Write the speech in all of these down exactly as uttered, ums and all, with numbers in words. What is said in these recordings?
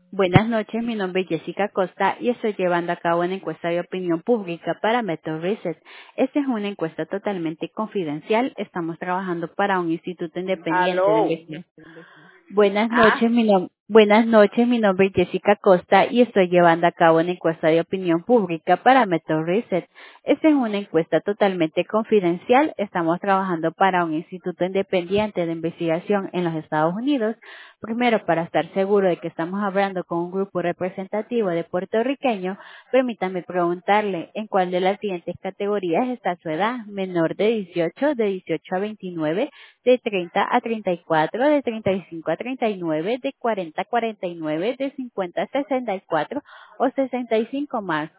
Buenas noches, mi nombre es Jessica Costa y estoy llevando a cabo una encuesta de opinión pública para Method Research. Esta es una encuesta totalmente confidencial. Estamos trabajando para un instituto independiente de Aló. investigación. Buenas Ah, noches, mi nom- Buenas noches, mi nombre es Jessica Costa y estoy llevando a cabo una encuesta de opinión pública para Method Research. Esta es una encuesta totalmente confidencial. Estamos trabajando para un instituto independiente de investigación en los Estados Unidos. Primero, para estar seguro de que estamos hablando con un grupo representativo de puertorriqueños, permítame preguntarle en cuál de las siguientes categorías está su edad: menor de dieciocho, de dieciocho a veintinueve, de treinta a treinta y cuatro, de treinta y cinco a treinta y nueve, de cuarenta a cuarenta y nueve, de cincuenta a sesenta y cuatro o sesenta y cinco más.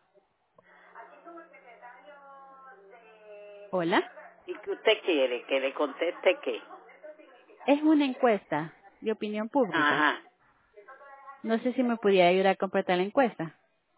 Hola, ¿y qué usted quiere? ¿Que le conteste qué? es una encuesta de opinión pública. Ajá, No sé si me pudiera ayudar a completar la encuesta.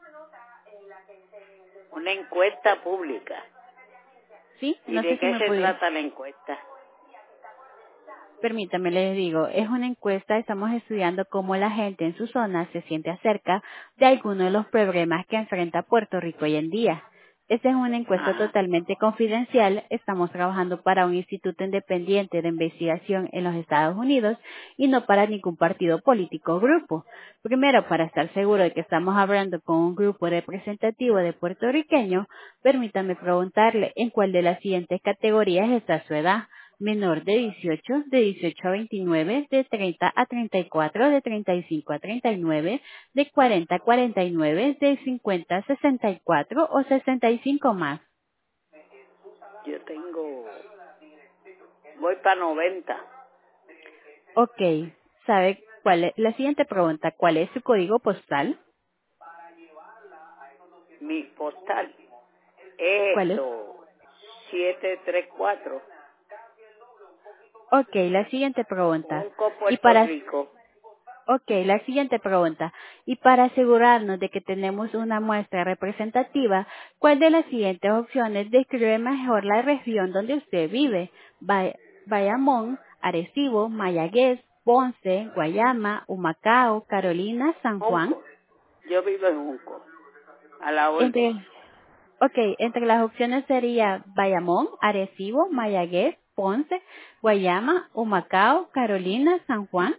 una encuesta pública. ¿Sí? ¿Y No sé de si qué me se pudiera. trata la encuesta? Permítame, les digo, es una encuesta, estamos estudiando cómo la gente en su zona se siente acerca de algunos de los problemas que enfrenta Puerto Rico hoy en día. Esta es una encuesta Ajá. totalmente confidencial, estamos trabajando para un instituto independiente de investigación en los Estados Unidos y no para ningún partido político o grupo. Primero, para estar seguro de que estamos hablando con un grupo representativo de puertorriqueños, permítame preguntarle en cuál de las siguientes categorías está su edad: menor de dieciocho, de dieciocho a veintinueve, de treinta a treinta y cuatro, de treinta y cinco a treinta y nueve, de cuarenta a cuarenta y nueve, de cincuenta a sesenta y cuatro o sesenta y cinco más. Yo tengo, voy para noventa. Ok, ¿sabe cuál es? La siguiente pregunta: ¿cuál es su código postal? Mi postal es ¿Cuál es? esto, siete tres cuatro. Ok, la siguiente pregunta. Junco, Y Puerto para Rico. Ok, la siguiente pregunta. Y para asegurarnos de que tenemos una muestra representativa, ¿cuál de las siguientes opciones describe mejor la región donde usted vive? Bay- Bayamón, Arecibo, Mayagüez, Ponce, Guayama, Humacao, Carolina, San Juan. Junco. Yo vivo en Junco, a la orden. Entre, ok, entre las opciones sería Bayamón, Arecibo, Mayagüez, Ponce, Guayama, Humacao, Carolina, San Juan.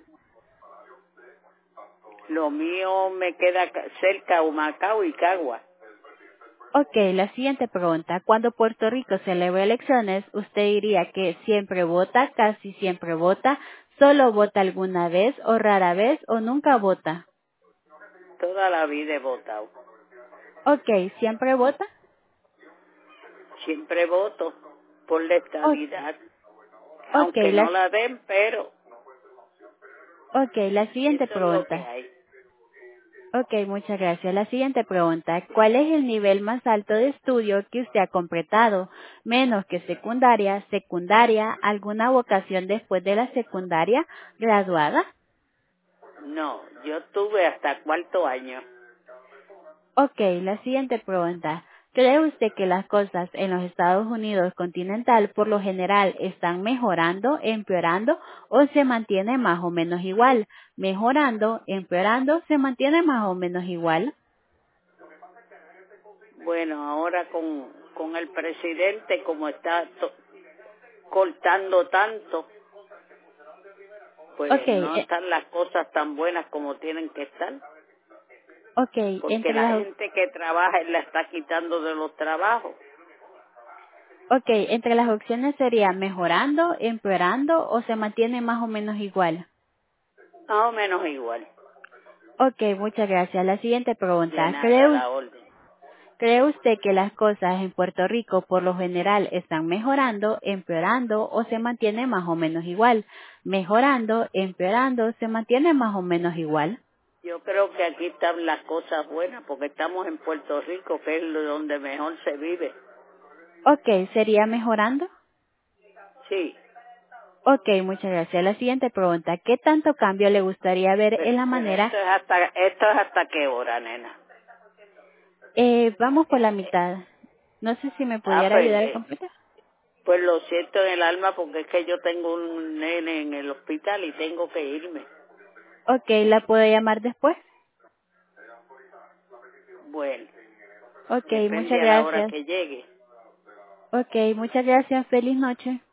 Lo mío me queda ca- cerca Humacao y Cagua. Ok, la siguiente pregunta. Cuando Puerto Rico celebra elecciones, ¿usted diría que siempre vota, casi siempre vota, solo vota alguna vez o rara vez o nunca vota? Toda la vida he votado. Ok, ¿siempre vota? Siempre voto por la O- estabilidad, ok, aunque no la, la den, pero ok, la siguiente eso es lo que pregunta. hay. Ok, muchas gracias. La siguiente pregunta. ¿Cuál es el nivel más alto de estudio que usted ha completado? Menos que secundaria, secundaria, alguna vocación después de la secundaria, graduada. No, yo tuve hasta cuarto año. Ok, la siguiente pregunta. ¿Cree usted que las cosas en los Estados Unidos continental por lo general están mejorando, empeorando o se mantiene más o menos igual? Mejorando, empeorando, se mantiene más o menos igual. Bueno, ahora con, con el presidente, como está to- cortando tanto, Ok, pues no eh, están las cosas tan buenas como tienen que estar, ok, porque entre la las, gente que trabaja él la está quitando de los trabajos, ok, entre las opciones sería mejorando, empeorando o se mantiene más o menos igual. más o menos igual. Ok, muchas gracias. La siguiente De pregunta. nada, ¿Cree a usted la orden. ¿Cree usted que las cosas en Puerto Rico por lo general están mejorando, empeorando o se mantiene más o menos igual? Mejorando, empeorando, se mantiene más o menos igual. Yo creo que aquí están las cosas buenas, porque estamos en Puerto Rico, que es lo donde mejor se vive. Ok, ¿sería mejorando? Sí, Ok, muchas gracias. La siguiente pregunta. ¿Qué tanto cambio le gustaría ver pe- en la pero manera? esto es hasta, esto es hasta qué hora, nena. Eh, vamos por la mitad. No sé si me Ah, pudiera pues, ayudar a eh, completar. pues lo siento en el alma porque es que yo tengo un nene en el hospital y tengo que irme. Ok, ¿la puedo llamar después? Bueno. Ok, Depende muchas a la hora gracias. que llegue. Ok, muchas gracias. Feliz noche.